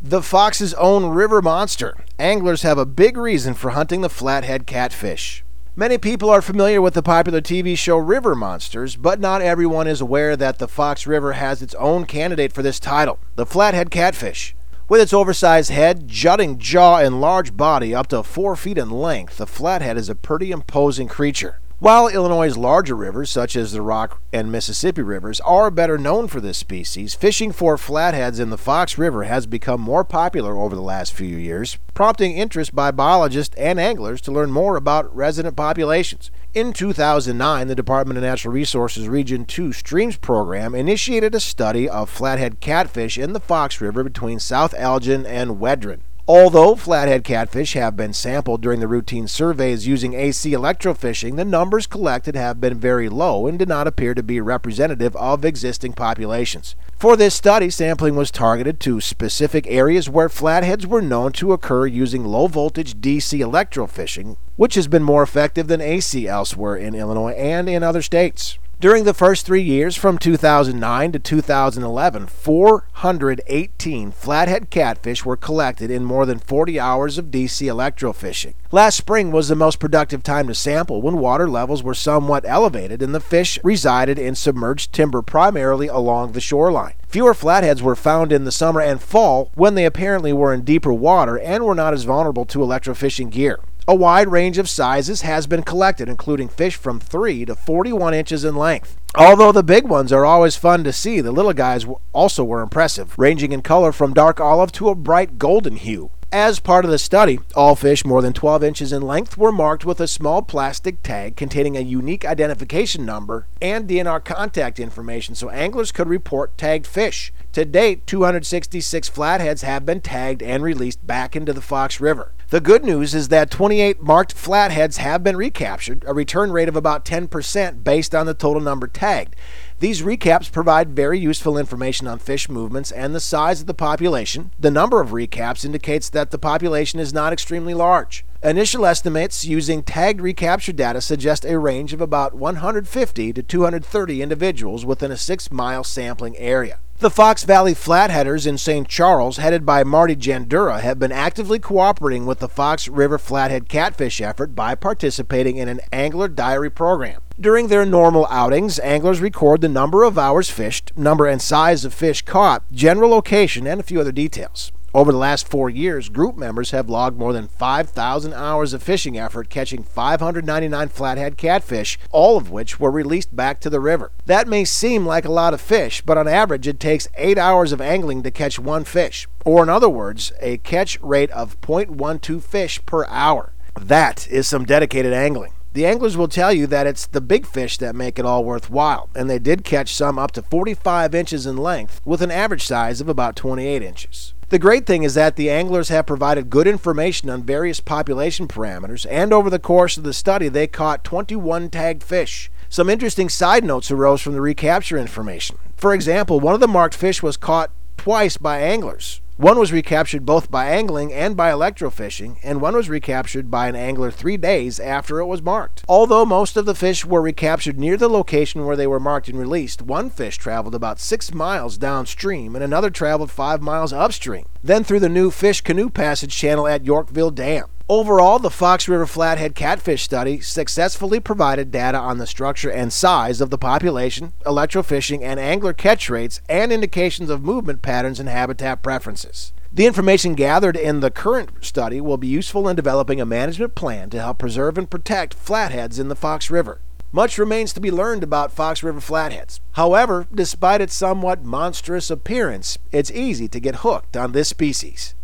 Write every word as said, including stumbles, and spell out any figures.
The Fox's own river monster. Anglers have a big reason for hunting the flathead catfish. Many people are familiar with the popular T V show River Monsters, but not everyone is aware that the Fox River has its own candidate for this title, the flathead catfish. With its oversized head, jutting jaw, and large body up to four feet in length, the flathead is a pretty imposing creature. While Illinois' larger rivers, such as the Rock and Mississippi rivers, are better known for this species, fishing for flatheads in the Fox River has become more popular over the last few years, prompting interest by biologists and anglers to learn more about resident populations. In two thousand nine, the Department of Natural Resources Region two Streams Program initiated a study of flathead catfish in the Fox River between South Elgin and Wedren. Although flathead catfish have been sampled during the routine surveys using A C electrofishing, the numbers collected have been very low and did not appear to be representative of existing populations. For this study, sampling was targeted to specific areas where flatheads were known to occur using low-voltage D C electrofishing, which has been more effective than A C elsewhere in Illinois and in other states. During the first three years, from two thousand nine to two thousand eleven, four hundred eighteen flathead catfish were collected in more than forty hours of D C electrofishing. Last spring was the most productive time to sample, when water levels were somewhat elevated and the fish resided in submerged timber primarily along the shoreline. Fewer flatheads were found in the summer and fall, when they apparently were in deeper water and were not as vulnerable to electrofishing gear. A wide range of sizes has been collected, including fish from three to forty-one inches in length. Although the big ones are always fun to see, the little guys also were impressive, ranging in color from dark olive to a bright golden hue. As part of the study, all fish more than twelve inches in length were marked with a small plastic tag containing a unique identification number and D N R contact information so anglers could report tagged fish. To date, two hundred sixty-six flatheads have been tagged and released back into the Fox River. The good news is that twenty-eight marked flatheads have been recaptured, a return rate of about ten percent based on the total number tagged. These recaps provide very useful information on fish movements and the size of the population. The number of recaps indicates that the population is not extremely large. Initial estimates using tagged recapture data suggest a range of about one hundred fifty to two hundred thirty individuals within a six-mile sampling area. The Fox Valley Flatheaders in Saint Charles, headed by Marty Jandura, have been actively cooperating with the Fox River Flathead Catfish effort by participating in an angler diary program. During their normal outings, anglers record the number of hours fished, number and size of fish caught, general location, and a few other details. Over the last four years, group members have logged more than five thousand hours of fishing effort, catching five hundred ninety-nine flathead catfish, all of which were released back to the river. That may seem like a lot of fish, but on average it takes eight hours of angling to catch one fish, or in other words, a catch rate of zero point one two fish per hour. That is some dedicated angling. The anglers will tell you that it's the big fish that make it all worthwhile, and they did catch some up to forty-five inches in length, with an average size of about twenty-eight inches. The great thing is that the anglers have provided good information on various population parameters, and over the course of the study they caught twenty-one tagged fish. Some interesting side notes arose from the recapture information. For example, one of the marked fish was caught twice by anglers. One was recaptured both by angling and by electrofishing, and one was recaptured by an angler three days after it was marked. Although most of the fish were recaptured near the location where they were marked and released, one fish traveled about six miles downstream and another traveled five miles upstream, then through the new fish canoe passage channel at Yorkville Dam. Overall, the Fox River Flathead Catfish Study successfully provided data on the structure and size of the population, electrofishing and angler catch rates, and indications of movement patterns and habitat preferences. The information gathered in the current study will be useful in developing a management plan to help preserve and protect flatheads in the Fox River. Much remains to be learned about Fox River flatheads. However, despite its somewhat monstrous appearance, it's easy to get hooked on this species.